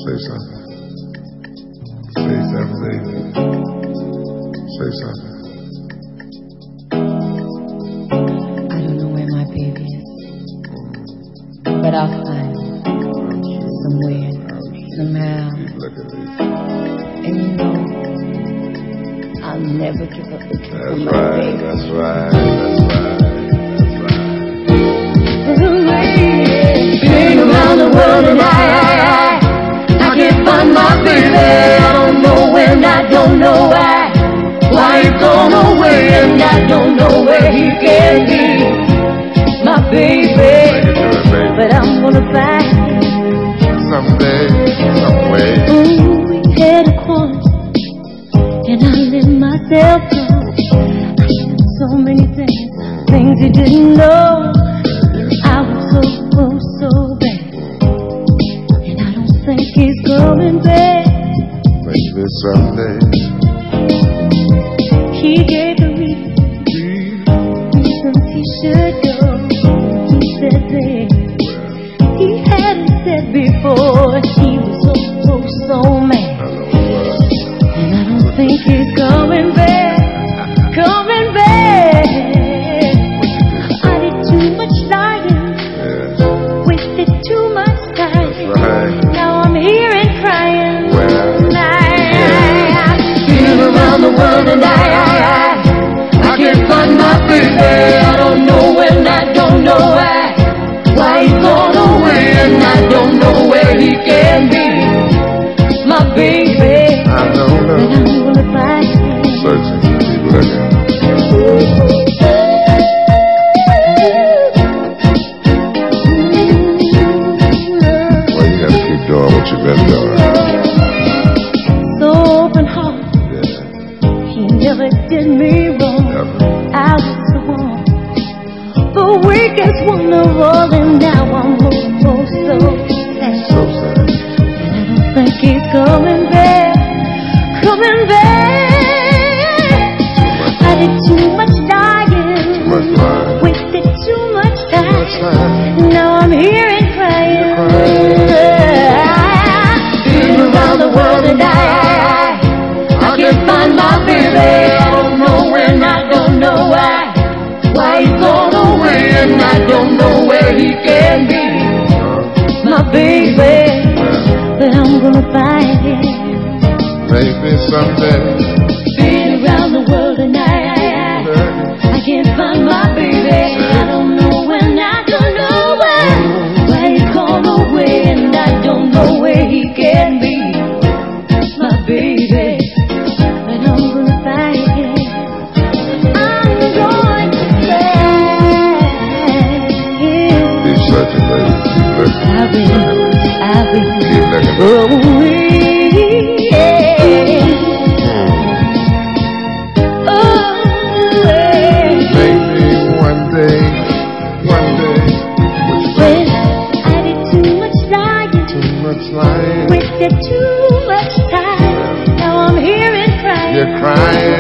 Say something. Say something, baby. Say something. I don't know where my baby is, but I'll find him somewhere, somehow. And you know, I'll never give up the kiss on my baby. That's right. Been around the world and I can't find my baby. I don't know when, I don't know why. Why he's gone away and I don't know where he can be. My baby, but I'm gonna find him someday, some way. Ooh, we had a corner and I let myself go. I did so many things you didn't know. I was so bad, and I don't think he's coming back. Maybe someday. He gave the reasons he should go. He said that he hadn't said before. He was so mad, and I don't think he's coming back. Coming back. I did too much lying. Wasted too much time. Right. Now I'm here and crying. Well, I've been around the world and I can't find my baby. I don't know when, I don't know why. Why he's gone away and I don't know where he can be. My baby, I don't know. but I'm gonna find him. Searching, keep looking. Doing what you've been doing. So open heart, he never did me wrong. Never. I was the one, the weakest one of all, and now I'm almost so sad. So sad. And I don't think he's coming back, coming back. I did too much lying, Too much lying. wasted too much time. Too much time. Now I'm here and crying. Around the world and I can't find my baby. I don't know when, I don't know why. Why he's gone away and I don't know where he can be. My baby, but I'm gonna find him. Maybe someday. Been around the world and I can't find my baby. I don't know when, I don't know why. Why he's gone away and I don't know where he can be. My baby, but I'm gonna find him. I'm going to find him. Keep searching, baby. Keep looking. I'll be. Keep looking. Oh, yeah. Oh, yeah. Maybe one day. When I did too much lying. Too much lying. Wasted too much time. Now I'm here and crying. You're crying.